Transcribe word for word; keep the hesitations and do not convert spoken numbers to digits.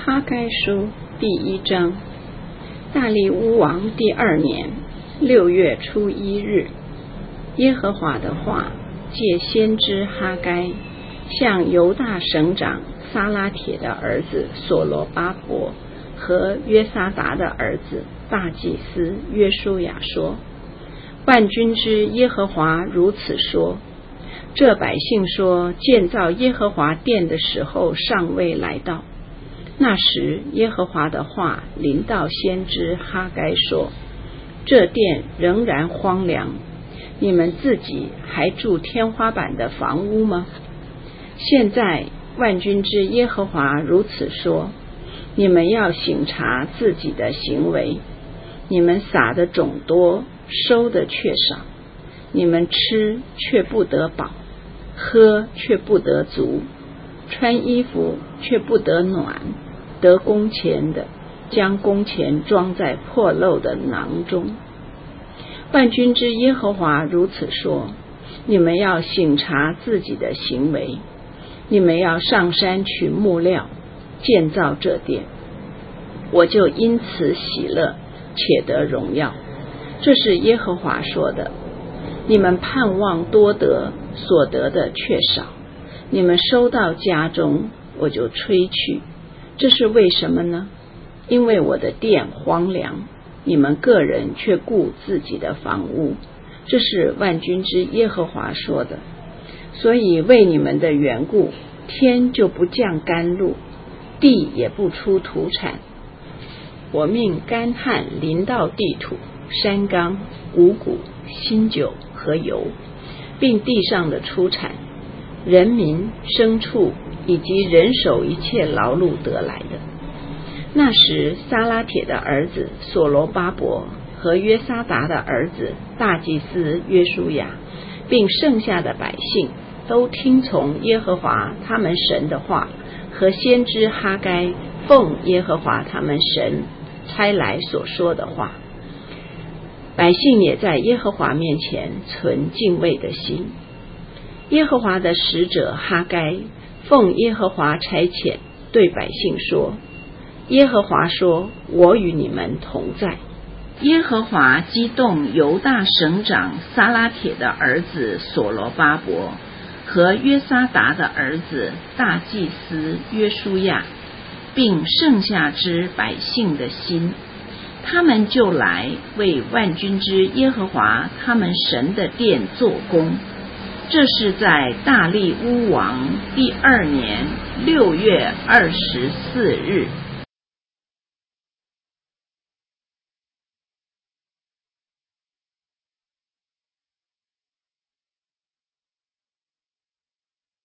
哈该书第一章。大利乌王第二年六月初一日，耶和华的话借先知哈该向犹大省长撒拉铁的儿子所罗巴伯和约撒达的儿子大祭司约书亚说：万军之耶和华如此说，这百姓说，建造耶和华殿的时候尚未来到。那时耶和华的话临到先知哈该说：这殿仍然荒凉，你们自己还住天花板的房屋吗？现在万军之耶和华如此说，你们要省察自己的行为，你们撒的种多，收的却少，你们吃却不得饱，喝却不得足，穿衣服却不得暖，得工钱的将工钱装在破漏的囊中。万军之耶和华如此说，你们要省察自己的行为，你们要上山取木料，建造这殿，我就因此喜乐，且得荣耀。这是耶和华说的。你们盼望多得，所得的却少，你们收到家中，我就吹去。这是为什么呢？因为我的殿荒凉，你们个人却顾自己的房屋。这是万军之耶和华说的。所以为你们的缘故，天就不降甘露，地也不出土产。我命干旱临到地土、山冈、五谷、新酒和油，并地上的出产，人民、牲畜以及人手一切劳碌得来的。那时撒拉铁的儿子所罗巴伯和约撒达的儿子大祭司约书亚，并剩下的百姓，都听从耶和华他们神的话，和先知哈该奉耶和华他们神差来所说的话。百姓也在耶和华面前存敬畏的心。耶和华的使者哈该奉耶和华差遣，对百姓说：耶和华说，我与你们同在。耶和华激动犹大省长撒拉铁的儿子所罗巴伯和约撒达的儿子大祭司约书亚，并剩下之百姓的心，他们就来为万军之耶和华他们神的殿做工。这是在大利乌王第二年六月二十四日。